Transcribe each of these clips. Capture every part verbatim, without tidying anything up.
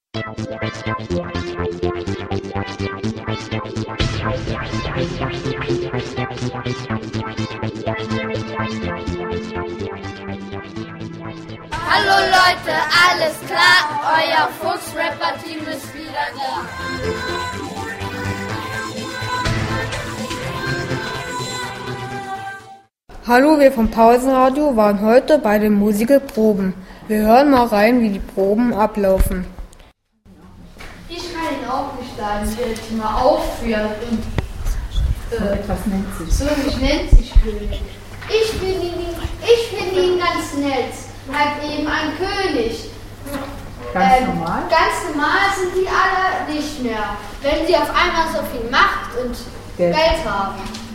Hallo Leute, alles klar? Euer Fuchs-Rapper-Team ist wieder da. Hallo, wir vom Pausenradio waren heute bei den Musikproben. Wir hören mal rein, wie die Proben ablaufen. Ich kann ihn auch nicht sagen, ich will jetzt mal aufführen. Und, äh, etwas nennt sich. So, ich nennt sich König. Ich finde ihn, ich find ihn ganz nett. Halt eben ein König. Ganz ähm, normal? Ganz normal sind die alle nicht mehr. Wenn sie auf einmal so viel Macht und Geld, Geld haben.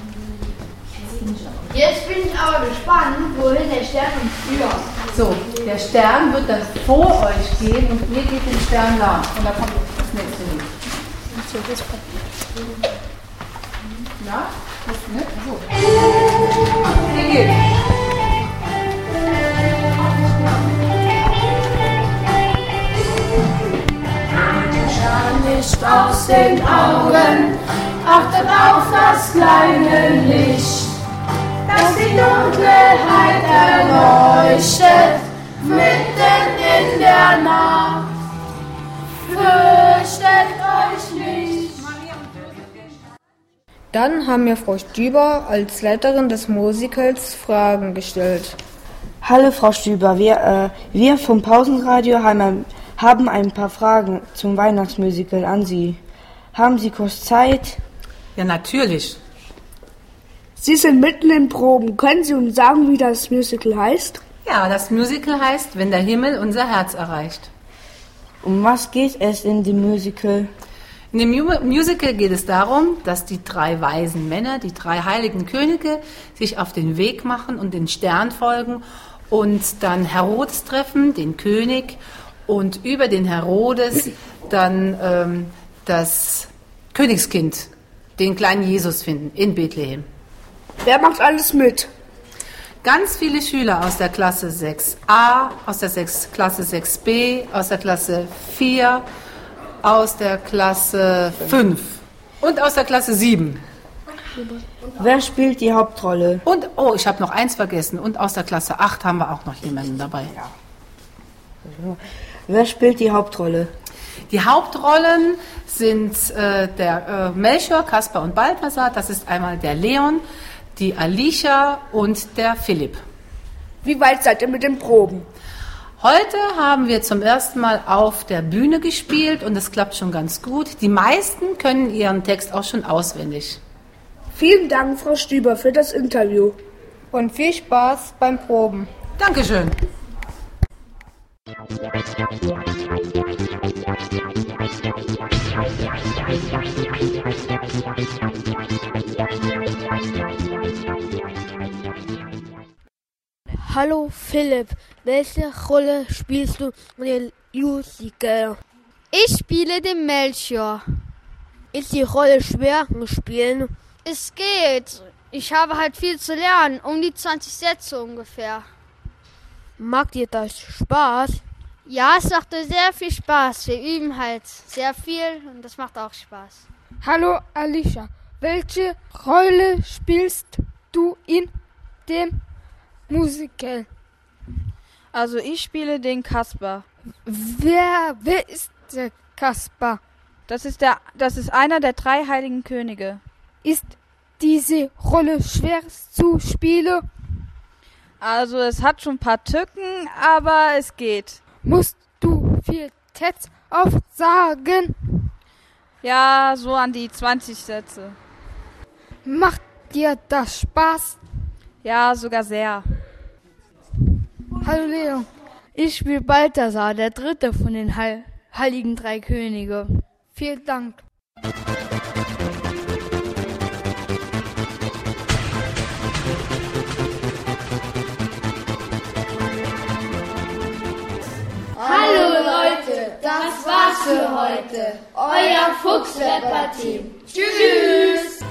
Jetzt bin ich aber gespannt, wohin der Stern uns führt. So, der Stern wird dann vor euch gehen und ihr geht den Stern nach. Und da kommt das nächste Lied. Ja? Das ist nett. So. Hier geht's. Nicht aus den Augen, achtet auf das kleine Licht, das die Dunkelheit erleuchtet, mitten in der Nacht. Fürchtet euch nicht. Dann haben mir Frau Stüber als Leiterin des Musicals Fragen gestellt. Hallo Frau Stüber, wir, äh, wir vom Pausenradio haben ein, haben ein paar Fragen zum Weihnachtsmusical an Sie. Haben Sie kurz Zeit? Ja, natürlich. Sie sind mitten in Proben. Können Sie uns sagen, wie das Musical heißt? Ja, das Musical heißt, wenn der Himmel unser Herz erreicht. Um was geht es in dem Musical? In dem Mu- Musical geht es darum, dass die drei weisen Männer, die drei heiligen Könige, sich auf den Weg machen und den Stern folgen und dann Herodes treffen, den König, und über den Herodes dann ähm, das Königskind, den kleinen Jesus finden in Bethlehem. Wer macht alles mit? Ganz viele Schüler aus der Klasse sechs a, aus der sechs, Klasse sechs b, aus der Klasse vier, aus der Klasse fünf und aus der Klasse sieben. Wer spielt die Hauptrolle? Und, oh, ich habe noch eins vergessen, und aus der Klasse acht haben wir auch noch jemanden dabei. Wer spielt die Hauptrolle? Die Hauptrollen sind äh, der äh, Melchior, Kaspar und Balthasar, das ist einmal der Leon, die Alicia und der Philipp. Wie weit seid ihr mit den Proben? Heute haben wir zum ersten Mal auf der Bühne gespielt und es klappt schon ganz gut. Die meisten können ihren Text auch schon auswendig. Vielen Dank, Frau Stüber, für das Interview. Und viel Spaß beim Proben. Dankeschön. Hallo Philipp, welche Rolle spielst du in dem Musical? Ich spiele den Melchior. Ist die Rolle schwer zu spielen? Es geht. Ich habe halt viel zu lernen, um die zwanzig Sätze ungefähr. Macht dir das Spaß? Ja, es macht sehr viel Spaß. Wir üben halt sehr viel und das macht auch Spaß. Hallo Alicia, welche Rolle spielst du in dem Musical? Also ich spiele den Kaspar. Wer, wer ist der Kaspar? Das ist der, das ist einer der drei heiligen Könige. Ist diese Rolle schwer zu spielen? Also es hat schon ein paar Tücken, aber es geht. Musst du viel Text aufsagen? Ja, so an die zwanzig Sätze. Macht dir das Spaß? Ja, sogar sehr. Hallo Leon, ich spiele Balthasar, der dritte von den Heil- heiligen drei Könige. Vielen Dank. Hallo Leute, das war's für heute. Euer Fuchs-Rapper-Team. Tschüss!